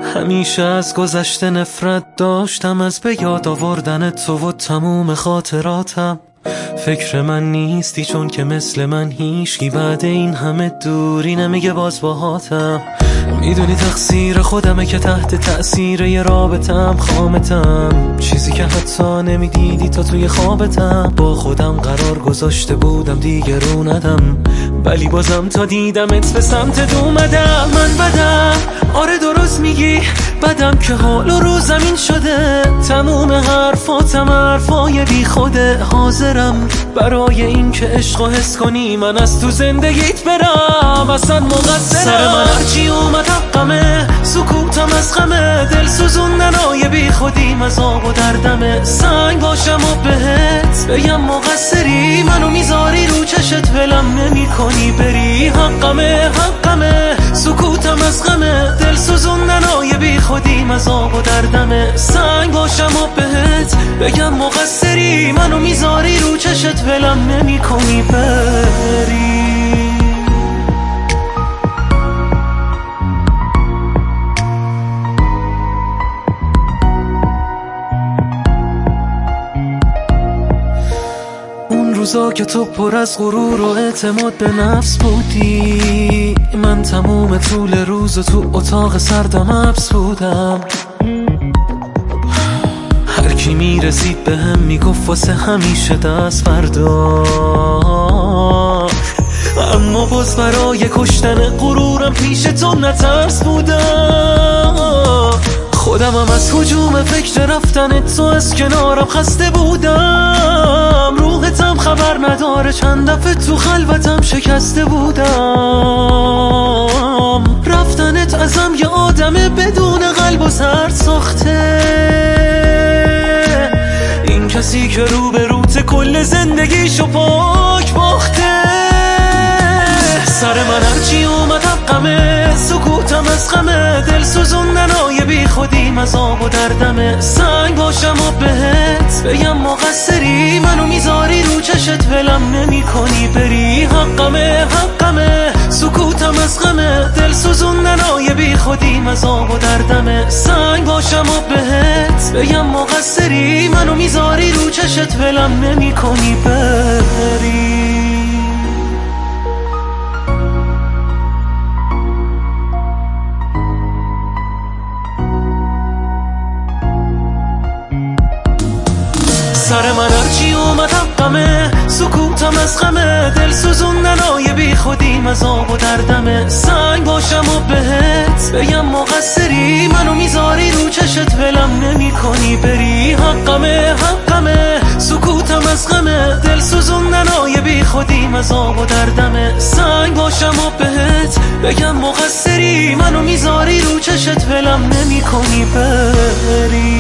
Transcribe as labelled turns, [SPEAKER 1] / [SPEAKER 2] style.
[SPEAKER 1] همیشه از گذشته نفرت داشتم، از به یاد آوردن تو و تموم خاطراتم. فکر من نیستی چون که مثل من هیچکی بعد این همه دوری نمیگه باز باهاتم. میدونی تقصیر خودمه که تحت تأثیر یه رابطم خامتم، چیزی که حتی نمیدیدی تا توی خوابتم. با خودم قرار گذاشته بودم دیگه رو ندم، ولی بازم تا دیدمت به سمت اومدم. من بدم، آره درست میگی، بدم که حال و رو زمین شده. تموم حرفاتم حرفای بی خوده. حاضرم برای این که عشق و حس کنی من از تو زندگیت برم، اصلا مقصرم. سر من هرچی اومد حقمه، سکوتم از غمه، دل سوزوندنای بی خودیم از آب و دردمه. سنگ باشم و بهت بگم مقصری، منو میذاری رو چشت ولم نمی کنی بری. حقمه حقمه، سکوتم از غمه، دل سوزوندنای بی خودیم از آب و دردمه. سنگ باشم و بهت بگم مقصری، منو میذاری رو چشت ولم نمی کنی بری. روزا که تو پر از غرور و اعتماد به نفس بودی، من تموم طول روز و تو اتاق سردم حبس بودم. هر کی میرسید به هم میگفت واسه همیشه دست فردا، اما باز برای کشتن غرورم پیش تو نترس بودم. خودمم از هجوم فکر رفتن تو از کنارم خسته بودم. روحتم خبر نداره چند دفعه تو خلوتم شکسته بودم. رفتنت ازم یه آدم بدون قلب و سرد ساخته، این کسی که رو به روت کل زندگیشو پاک باخته. سر من هرچی اومد حقمه، سکوتم از غمه، دل سوزوندنای بی خودیم از آب و دردمه. سنگ باشم و بهت بگم مقصری، منو میذاری رو چشت ولم نمی کنی بری. حقمه حقمه، سکوتم از غمه، دل سوزوندنای بی خودیم از آب و دردمه. سنگ باشم و بهت بگم مقصری، منو میذاری رو چشت ولم نمی کنی بری. سر من هرچی اومد حقمه، سکوتم از غمه، دل سوزوندنای بی خودیم از آب و دردمه. سنگ باشم و بهت بگم مقصری، منو میذاری رو چشت ولم نمی کنی بری. حقمه حقمه، سکوتم از غمه، دل سوزوندنای بی خودیم از آب و دردمه. سنگ باشم و بهت بگم مقصری، منو میذاری رو چشت ولم نمی کنی بری.